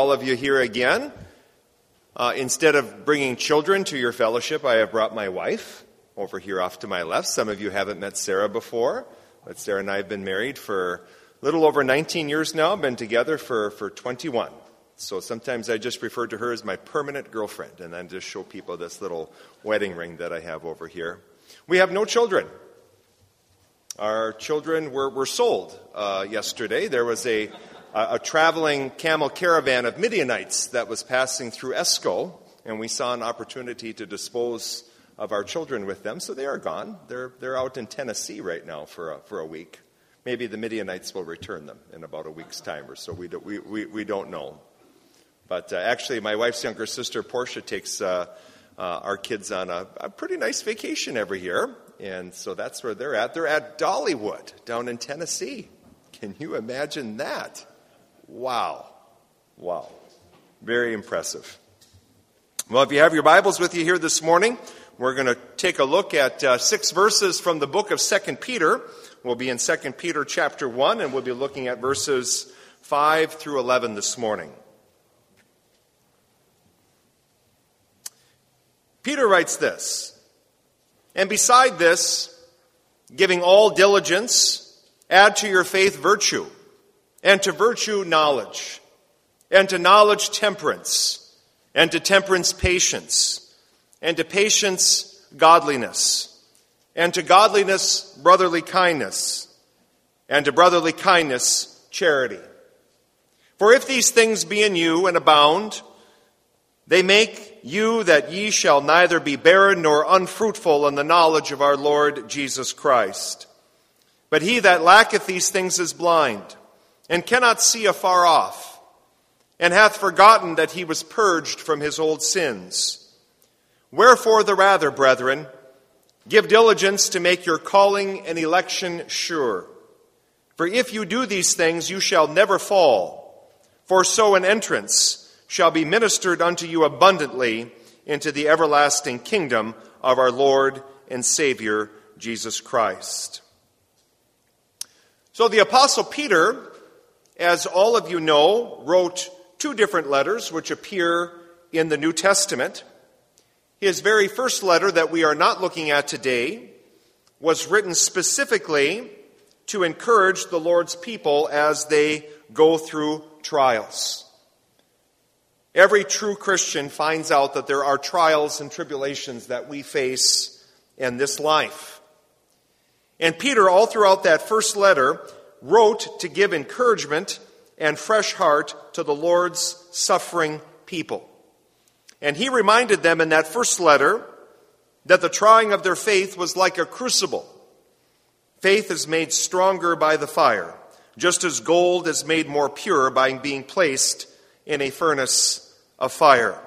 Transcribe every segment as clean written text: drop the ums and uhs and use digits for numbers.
all of you here again. Instead of bringing children to your fellowship, I have brought my wife over here off to my left. Some of you haven't met Sarah before, but Sarah and I have been married for a little over 19 years now, been together for 21. So sometimes I just refer to her as my permanent girlfriend, and then just show people this little wedding ring that I have over here. We have no children. Our children were sold yesterday. There was a traveling camel caravan of Midianites that was passing through Esco, and we saw an opportunity to dispose of our children with them, so they are gone. They're out in Tennessee right now for a week. Maybe the Midianites will return them in about a week's time or so. We don't know. But actually, my wife's younger sister, Portia, takes our kids on a pretty nice vacation every year, and so that's where they're at. They're at Dollywood down in Tennessee. Can you imagine that? Wow. Very impressive. Well, if you have your Bibles with you here this morning, we're going to take a look at 6 verses from the book of 2 Peter. We'll be in 2 Peter chapter 1, and we'll be looking at verses 5 through 11 this morning. Peter writes this, "And beside this, giving all diligence, add to your faith virtue, and to virtue knowledge, and to knowledge temperance, and to temperance patience, and to patience godliness, and to godliness brotherly kindness, and to brotherly kindness charity. For if these things be in you and abound, they make you that ye shall neither be barren nor unfruitful in the knowledge of our Lord Jesus Christ. But he that lacketh these things is blind, and cannot see afar off, and hath forgotten that he was purged from his old sins. Wherefore the rather, brethren, give diligence to make your calling and election sure. For if you do these things, you shall never fall. For so an entrance shall be ministered unto you abundantly into the everlasting kingdom of our Lord and Savior, Jesus Christ." So the Apostle Peter, as all of you know, wrote 2 different letters which appear in the New Testament. His very first letter that we are not looking at today was written specifically to encourage the Lord's people as they go through trials. Every true Christian finds out that there are trials and tribulations that we face in this life. And Peter, all throughout that first letter, wrote to give encouragement and fresh heart to the Lord's suffering people. And he reminded them in that first letter that the trying of their faith was like a crucible. Faith is made stronger by the fire, just as gold is made more pure by being placed in a furnace of fire.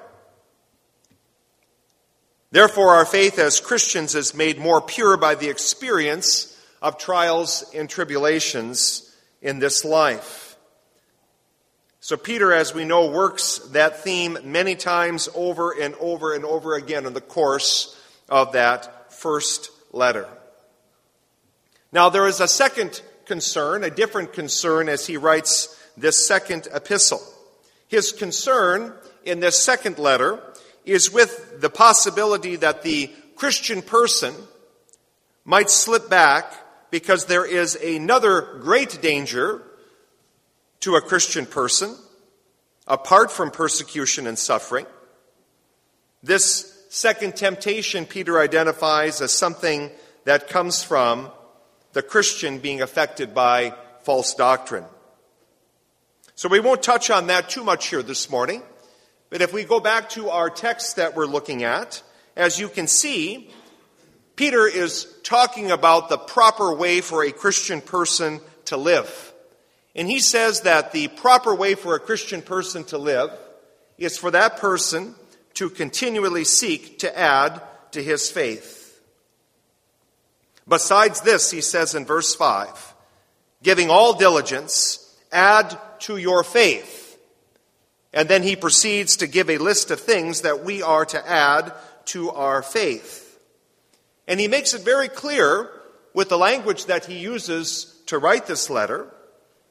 Therefore, our faith as Christians is made more pure by the experience of trials and tribulations in this life. So Peter, as we know, works that theme many times over and over and over again in the course of that first letter. Now, there is a second concern, a different concern, as he writes this second epistle. His concern in this second letter is with the possibility that the Christian person might slip back because there is another great danger to a Christian person apart from persecution and suffering. This second temptation Peter identifies as something that comes from the Christian being affected by false doctrine. So we won't touch on that too much here this morning. But if we go back to our text that we're looking at, as you can see, Peter is talking about the proper way for a Christian person to live. And he says that the proper way for a Christian person to live is for that person to continually seek to add to his faith. Besides this, he says in verse 5, giving all diligence, add to your faith. And then he proceeds to give a list of things that we are to add to our faith. And he makes it very clear with the language that he uses to write this letter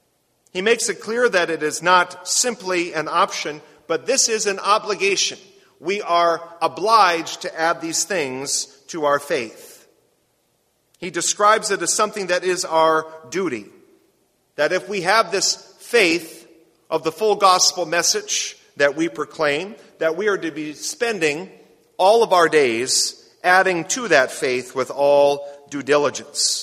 He makes it clear that it is not simply an option, but this is an obligation. We are obliged to add these things to our faith. He describes it as something that is our duty. That if we have this faith of the full gospel message that we proclaim, that we are to be spending all of our days adding to that faith with all due diligence.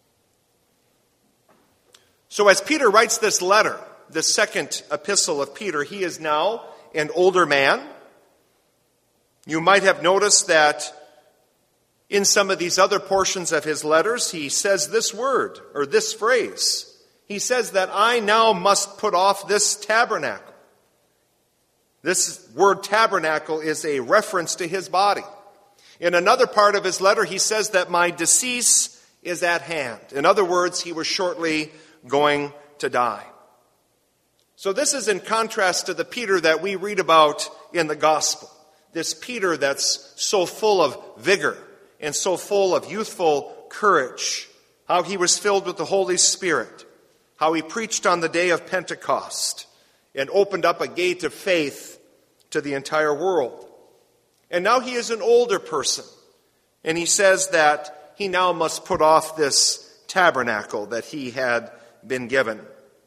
So as Peter writes this letter, the second epistle of Peter, he is now an older man. You might have noticed that in some of these other portions of his letters, he says this word, or this phrase. He says that I now must put off this tabernacle. This word tabernacle is a reference to his body. In another part of his letter, he says that my decease is at hand. In other words, he was shortly going to die. So this is in contrast to the Peter that we read about in the gospel. This Peter that's so full of vigor and so full of youthful courage. How he was filled with the Holy Spirit. How he preached on the day of Pentecost and opened up a gate of faith to the entire world. And now he is an older person. And he says that he now must put off this tabernacle that he had been given.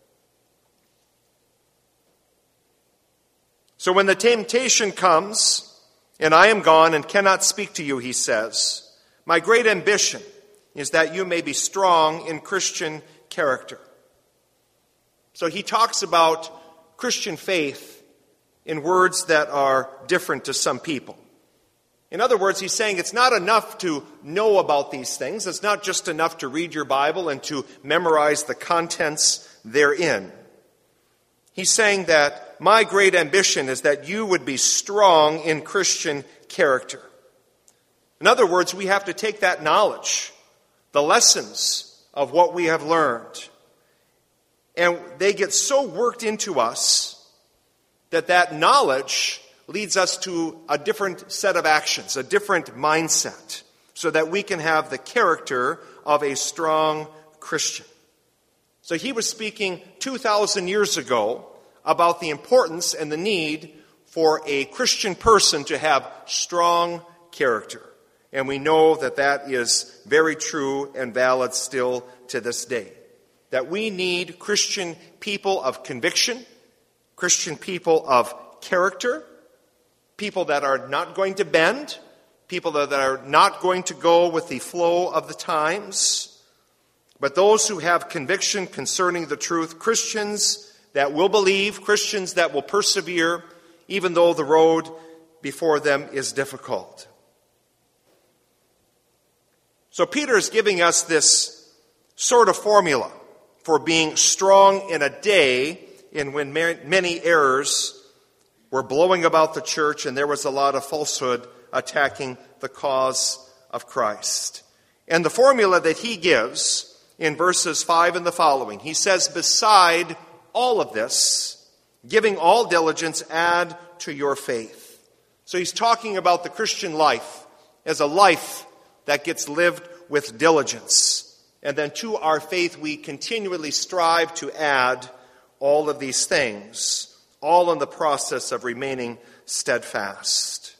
So when the temptation comes, and I am gone and cannot speak to you, he says, my great ambition is that you may be strong in Christian character. So he talks about Christian faith in words that are different to some people. In other words, he's saying it's not enough to know about these things. It's not just enough to read your Bible and to memorize the contents therein. He's saying that my great ambition is that you would be strong in Christian character. In other words, we have to take that knowledge, the lessons of what we have learned, and they get so worked into us that knowledge leads us to a different set of actions, a different mindset, so that we can have the character of a strong Christian. So he was speaking 2,000 years ago about the importance and the need for a Christian person to have strong character. And we know that that is very true and valid still to this day. That we need Christian people of conviction, Christian people of character, people that are not going to bend, people that are not going to go with the flow of the times, but those who have conviction concerning the truth, Christians that will believe, Christians that will persevere, even though the road before them is difficult. So Peter is giving us this sort of formula for being strong in a day in when many errors were blowing about the church and there was a lot of falsehood attacking the cause of Christ. And the formula that he gives in verses 5 and the following, he says, beside all of this, giving all diligence, add to your faith. So he's talking about the Christian life as a life that gets lived with diligence. And then to our faith, we continually strive to add all of these things, all in the process of remaining steadfast.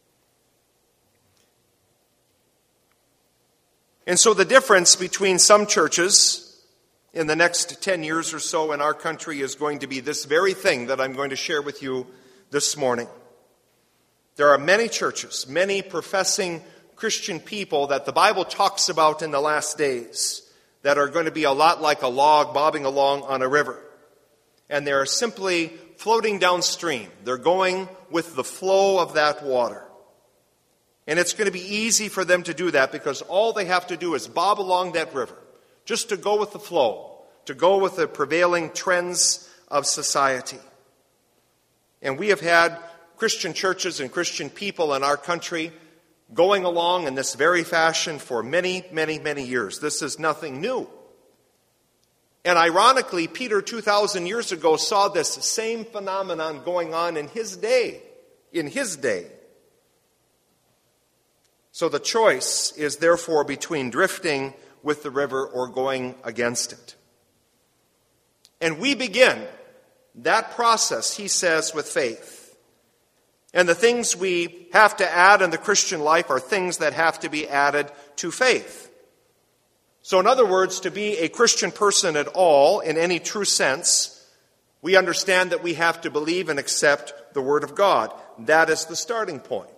And so the difference between some churches in the next 10 years or so in our country is going to be this very thing that I'm going to share with you this morning. There are many churches, many professing Christian people that the Bible talks about in the last days that are going to be a lot like a log bobbing along on a river. And they're simply floating downstream. They're going with the flow of that water. And it's going to be easy for them to do that because all they have to do is bob along that river, just to go with the flow, to go with the prevailing trends of society. And we have had Christian churches and Christian people in our country going along in this very fashion for many, many, many years. This is nothing new. And ironically, Peter 2,000 years ago saw this same phenomenon going on in his day. So the choice is therefore between drifting with the river or going against it. And we begin that process, he says, with faith. And the things we have to add in the Christian life are things that have to be added to faith. So in other words, to be a Christian person at all, in any true sense, we understand that we have to believe and accept the Word of God. That is the starting point.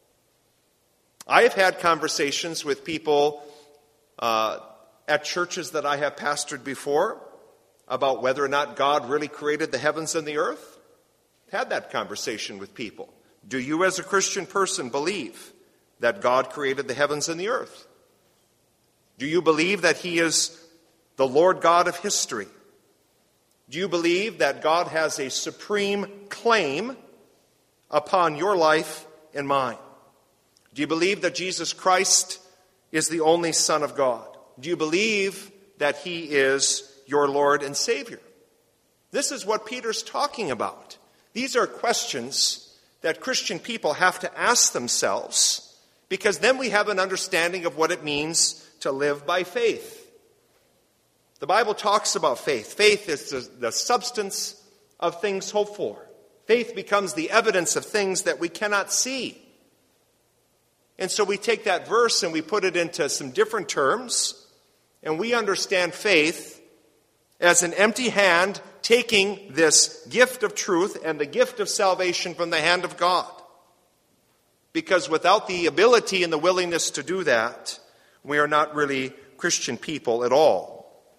I have had conversations with people at churches that I have pastored before about whether or not God really created the heavens and the earth. Had that conversation with people. Do you as a Christian person believe that God created the heavens and the earth? Do you believe that he is the Lord God of history? Do you believe that God has a supreme claim upon your life and mine? Do you believe that Jesus Christ is the only Son of God? Do you believe that he is your Lord and Savior? This is what Peter's talking about. These are questions that Christian people have to ask themselves, because then we have an understanding of what it means to live by faith. The Bible talks about faith. Faith is the substance of things hoped for. Faith becomes the evidence of things that we cannot see. And so we take that verse and we put it into some different terms, and we understand faith as an empty hand taking this gift of truth and the gift of salvation from the hand of God. Because without the ability and the willingness to do that, we are not really Christian people at all.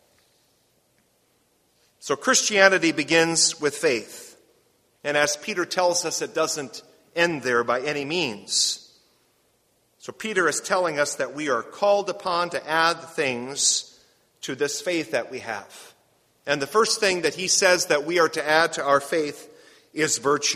So Christianity begins with faith. And as Peter tells us, it doesn't end there by any means. So Peter is telling us that we are called upon to add things to this faith that we have. And the first thing that he says that we are to add to our faith is virtue.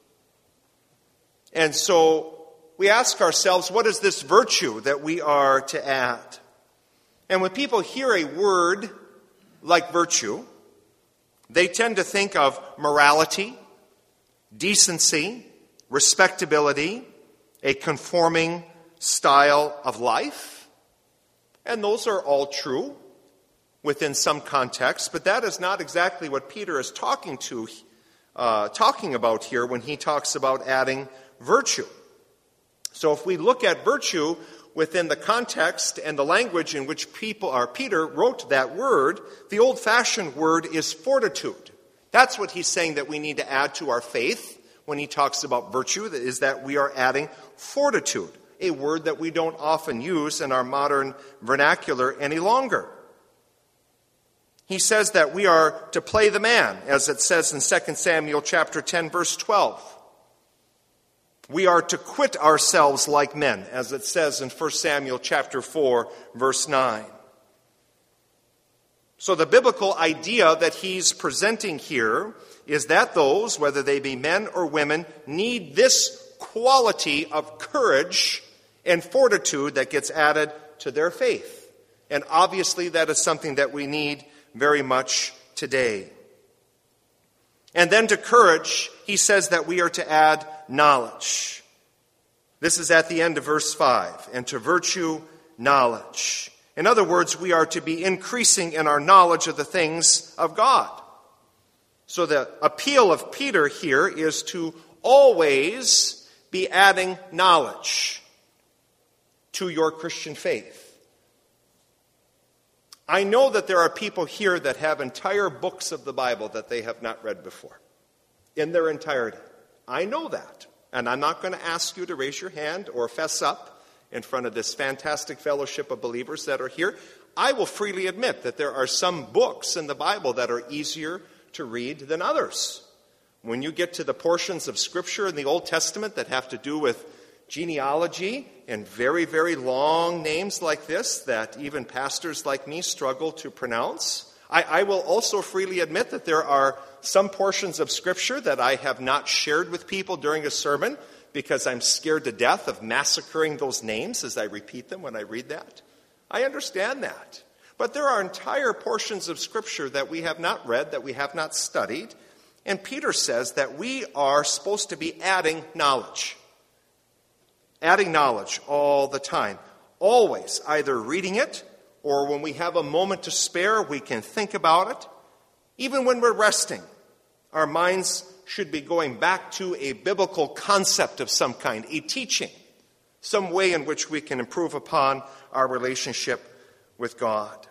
And so we ask ourselves, what is this virtue that we are to add? And when people hear a word like virtue, they tend to think of morality, decency, respectability, a conforming style of life. And those are all true within some context, but that is not exactly what Peter is talking about here when he talks about adding virtue. So if we look at virtue within the context and the language in which Peter wrote that word, the old-fashioned word is fortitude. That's what he's saying that we need to add to our faith when he talks about virtue, is that we are adding fortitude, a word that we don't often use in our modern vernacular any longer. He says that we are to play the man, as it says in 2 Samuel chapter 10, verse 12. We are to quit ourselves like men, as it says in 1 Samuel chapter 4, verse 9. So the biblical idea that he's presenting here is that those, whether they be men or women, need this quality of courage and fortitude that gets added to their faith. And obviously that is something that we need very much today. And then to courage, he says that we are to add knowledge. This is at the end of verse 5. And to virtue, knowledge. In other words, we are to be increasing in our knowledge of the things of God. So the appeal of Peter here is to always be adding knowledge to your Christian faith. I know that there are people here that have entire books of the Bible that they have not read before, in their entirety. I know that. And I'm not going to ask you to raise your hand or fess up in front of this fantastic fellowship of believers that are here. I will freely admit that there are some books in the Bible that are easier to read than others. When you get to the portions of Scripture in the Old Testament that have to do with genealogy and very, very long names like this that even pastors like me struggle to pronounce, I will also freely admit that there are some portions of Scripture that I have not shared with people during a sermon because I'm scared to death of massacring those names as I repeat them when I read that. I understand that. But there are entire portions of Scripture that we have not read, that we have not studied, and Peter says that we are supposed to be adding knowledge. Adding knowledge all the time. Always, either reading it, or when we have a moment to spare, we can think about it. Even when we're resting, our minds should be going back to a biblical concept of some kind, a teaching, some way in which we can improve upon our relationship with God.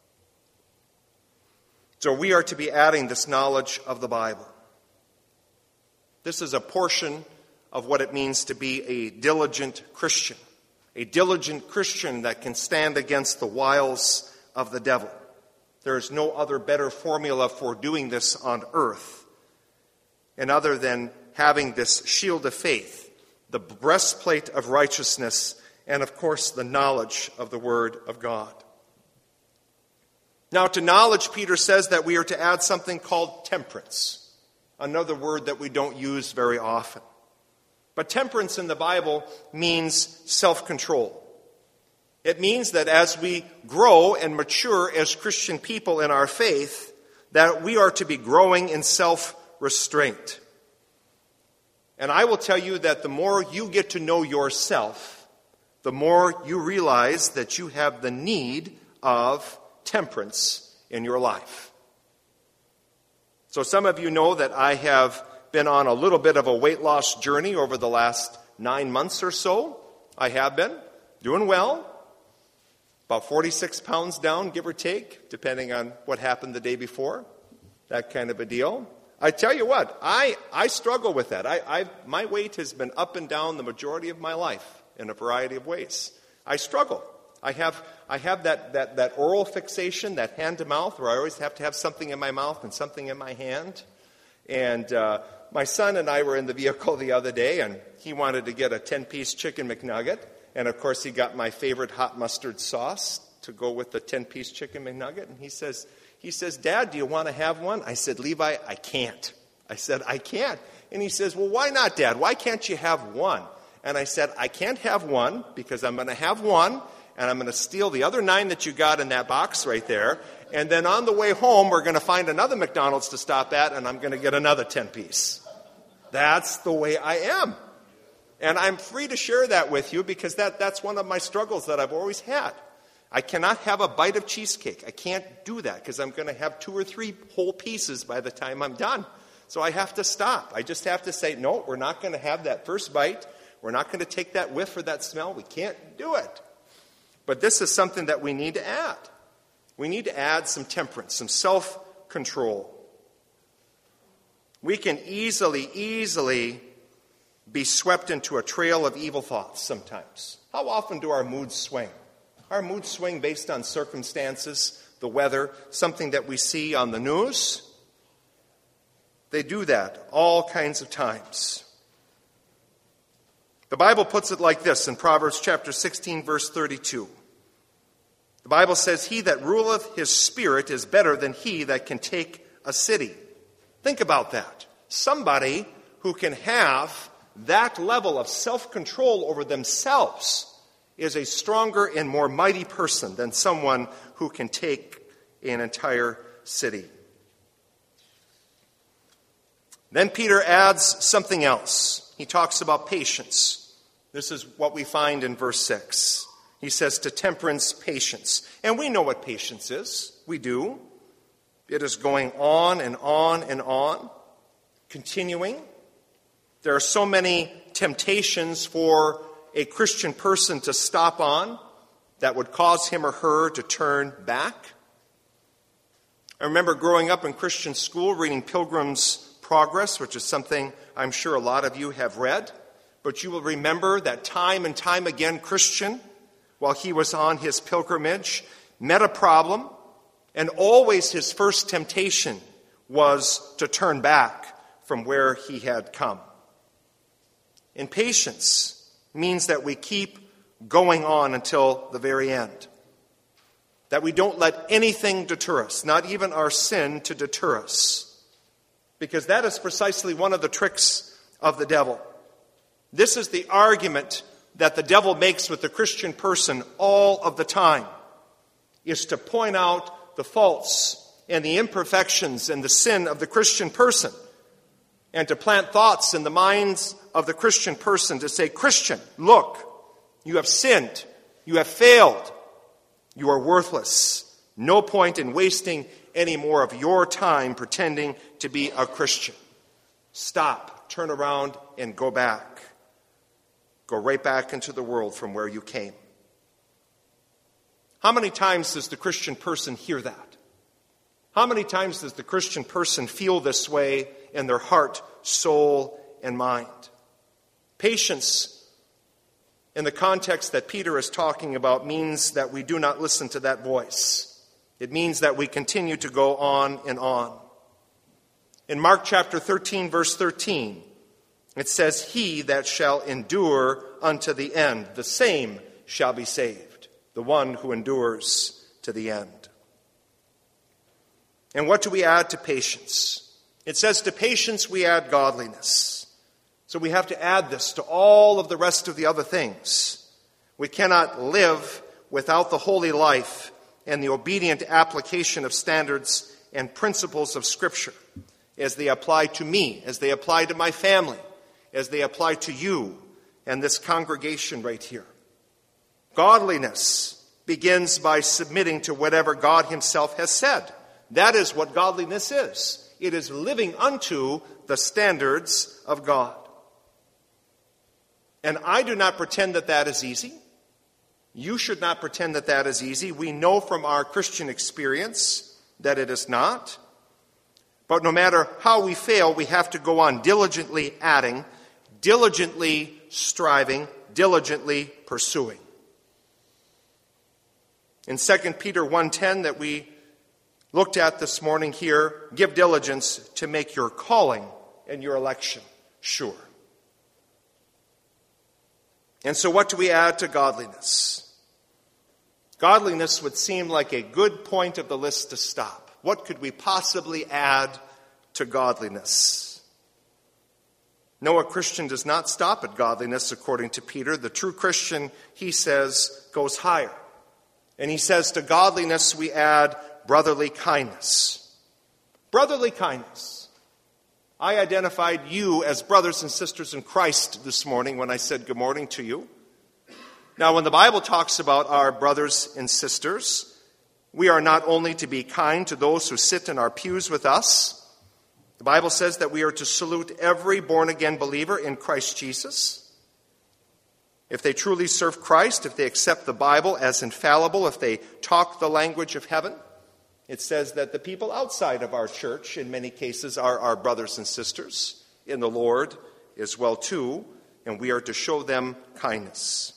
So we are to be adding this knowledge of the Bible. This is a portion of what it means to be a diligent Christian that can stand against the wiles of the devil. There is no other better formula for doing this on earth, and other than having this shield of faith, the breastplate of righteousness, and of course the knowledge of the Word of God. Now, to knowledge, Peter says that we are to add something called temperance, another word that we don't use very often. But temperance in the Bible means self-control. It means that as we grow and mature as Christian people in our faith, that we are to be growing in self-restraint. And I will tell you that the more you get to know yourself, the more you realize that you have the need of temperance in your life. So some of you know that I have been on a little bit of a weight loss journey over the last 9 months or so. I have been doing well. About 46 pounds down, give or take, depending on what happened the day before. That kind of a deal. I tell you what, I struggle with that. My weight has been up and down the majority of my life in a variety of ways. I struggle. I have that oral fixation, that hand to mouth, where I always have to have something in my mouth and something in my hand. And my son and I were in the vehicle the other day, and he wanted to get a 10-piece chicken McNugget. And, of course, he got my favorite hot mustard sauce to go with the 10-piece chicken McNugget. And he says, Dad, do you want to have one? I said, Levi, I can't. I said, I can't. And he says, well, why not, Dad? Why can't you have one? And I said, I can't have one because I'm going to have one, and I'm going to steal the other 9 that you got in that box right there. And then on the way home, we're going to find another McDonald's to stop at, and I'm going to get another 10-piece. That's the way I am. And I'm free to share that with you because that's one of my struggles that I've always had. I cannot have a bite of cheesecake. I can't do that because I'm going to have 2 or 3 whole pieces by the time I'm done. So I have to stop. I just have to say, no, we're not going to have that first bite. We're not going to take that whiff or that smell. We can't do it. But this is something that we need to add. We need to add some temperance, some self-control. We can easily be swept into a trail of evil thoughts sometimes. How often do our moods swing? Our moods swing based on circumstances, the weather, something that we see on the news. They do that all kinds of times. The Bible puts it like this in Proverbs chapter 16, verse 32. The Bible says, he that ruleth his spirit is better than he that can take a city. Think about that. Somebody who can have that level of self-control over themselves is a stronger and more mighty person than someone who can take an entire city. Then Peter adds something else. He talks about patience. This is what we find in verse 6. He says, to temperance, patience. And we know what patience is. We do. It is going on and on and on, continuing. There are so many temptations for a Christian person to stop on that would cause him or her to turn back. I remember growing up in Christian school reading Pilgrim's Progress, which is something I'm sure a lot of you have read. But you will remember that time and time again, Christian, while he was on his pilgrimage, met a problem, and always his first temptation was to turn back from where he had come. And patience means that we keep going on until the very end. That we don't let anything deter us, not even our sin to deter us. Because that is precisely one of the tricks of the devil. This is the argument that the devil makes with the Christian person all of the time, is to point out the faults and the imperfections and the sin of the Christian person, and to plant thoughts in the minds of the Christian person to say, Christian, look, you have sinned, you have failed, you are worthless. No point in wasting any more of your time pretending to be a Christian. Stop, turn around, and go back. Go right back into the world from where you came. How many times does the Christian person hear that? How many times does the Christian person feel this way in their heart, soul, and mind? Patience, in the context that Peter is talking about, means that we do not listen to that voice. It means that we continue to go on and on. In Mark chapter 13, verse 13, it says, "He that shall endure unto the end, the same shall be saved," the one who endures to the end. And what do we add to patience? It says to patience we add godliness. So we have to add this to all of the rest of the other things. We cannot live without the holy life and the obedient application of standards and principles of Scripture as they apply to me, as they apply to my family, as they apply to you and this congregation right here. Godliness begins by submitting to whatever God himself has said. That is what godliness is. It is living unto the standards of God. And I do not pretend that that is easy. You should not pretend that that is easy. We know from our Christian experience that it is not. But no matter how we fail, we have to go on diligently adding, diligently striving, diligently pursuing. In 2 Peter 1:10 that we looked at this morning here, give diligence to make your calling and your election sure. And so what do we add to godliness? Godliness would seem like a good point of the list to stop. What could we possibly add to godliness? No, a Christian does not stop at godliness, according to Peter. The true Christian, he says, goes higher. And he says to godliness we add brotherly kindness. Brotherly kindness. I identified you as brothers and sisters in Christ this morning when I said good morning to you. Now, when the Bible talks about our brothers and sisters, we are not only to be kind to those who sit in our pews with us. The Bible says that we are to salute every born-again believer in Christ Jesus. If they truly serve Christ, if they accept the Bible as infallible, if they talk the language of heaven, it says that the people outside of our church, in many cases, are our brothers and sisters in the Lord as well too, and we are to show them kindness.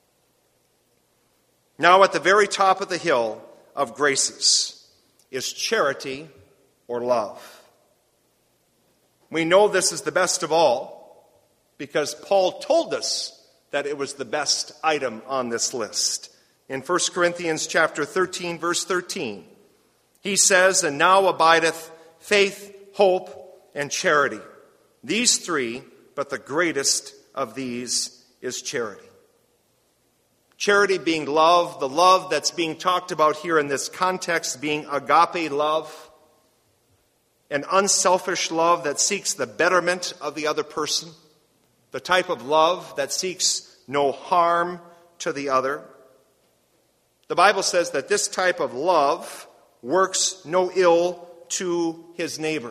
Now, at the very top of the hill of graces is charity or love. We know this is the best of all because Paul told us that it was the best item on this list. In 1 Corinthians chapter 13, verse 13, he says, "And now abideth faith, hope, and charity. These three, but the greatest of these is charity." Charity being love, the love that's being talked about here in this context being agape love, an unselfish love that seeks the betterment of the other person, the type of love that seeks no harm to the other. The Bible says that this type of love works no ill to his neighbor.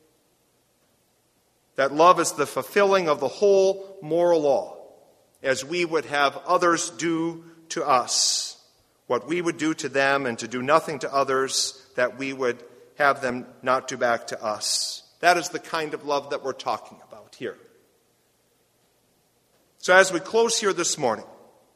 That love is the fulfilling of the whole moral law, as we would have others do to us, what we would do to them, and to do nothing to others that we would have them not do back to us. That is the kind of love that we're talking about here. So as we close here this morning,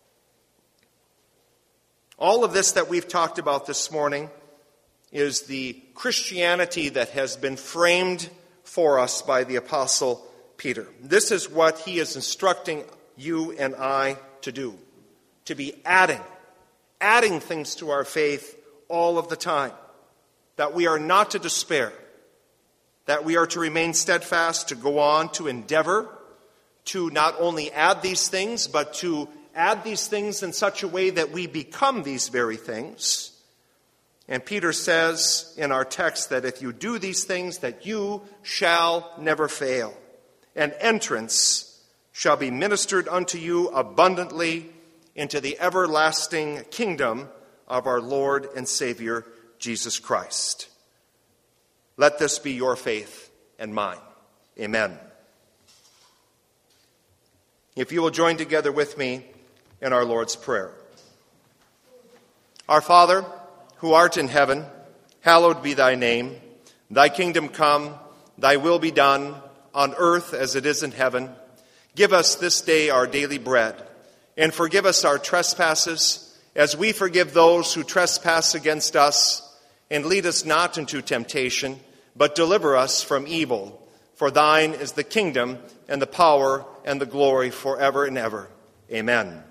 all of this that we've talked about this morning is the Christianity that has been framed for us by the Apostle Peter. This is what he is instructing you and I to do, to be adding things to our faith all of the time, that we are not to despair, that we are to remain steadfast, to go on, to endeavor, to not only add these things, but to add these things in such a way that we become these very things. And Peter says in our text that if you do these things, that you shall never fail, and entrance shall be ministered unto you abundantly into the everlasting kingdom of our Lord and Savior, Jesus Christ. Let this be your faith and mine. Amen. If you will join together with me in our Lord's Prayer. Our Father, who art in heaven, hallowed be thy name. Thy kingdom come, thy will be done, on earth as it is in heaven. Give us this day our daily bread, and forgive us our trespasses, as we forgive those who trespass against us. And lead us not into temptation, but deliver us from evil. For thine is the kingdom, and the power, and the glory forever and ever. Amen.